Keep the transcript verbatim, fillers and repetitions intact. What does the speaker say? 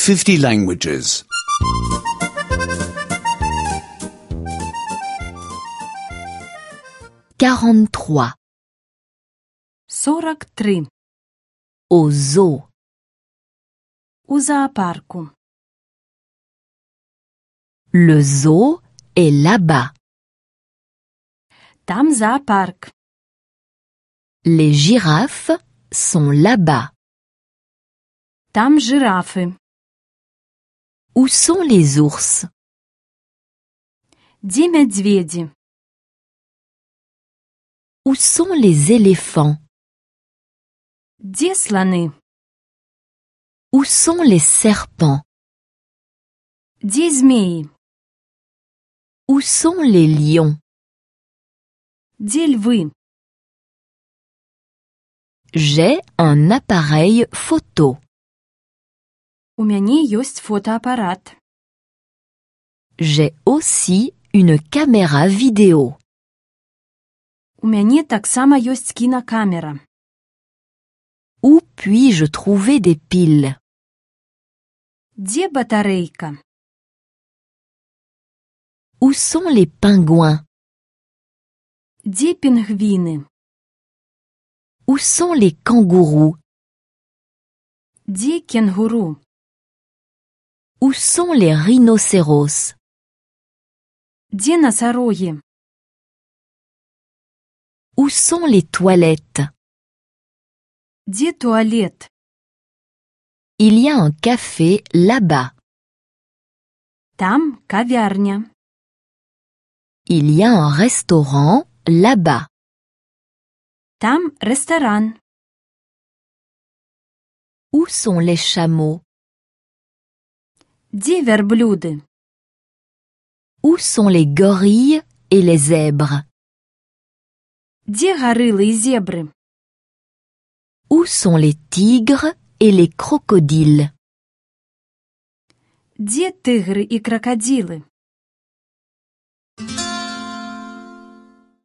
fifty languages. quarante-trois. сорок три. Au zoo. У зоопарку. Le zoo est là-bas. Там зоопарк. Les girafes sont là-bas. Там жирафы. Où sont les ours? Где медведи? Où sont les éléphants? Где слоны? Où sont les serpents? Где змеи? Où sont les lions? Где львы? J'ai un appareil photo. У мяне ёсць фотоапарат. J'ai aussi une caméra vidéo. У мяне таксама ёсць кінакамера. Où puis-je trouver des piles? Дзе батарэйка? Où sont les pingouins? Дзе пінгвіны? Où sont les kangourous? Дзе кенгуру? Où sont les rhinocéros? Дзе насарогі? Où sont les toilettes? Дзе туалет? Il y a un café là-bas. Там кавярня. Il y a un restaurant là-bas. Там рэстаран. Où sont les chameaux? Дзе вярблюды? Où sont les gorilles et les zèbres? Дзе гарылы і зебры? Où sont les tigres et les crocodiles? Дзе тыгры і кракадзілы?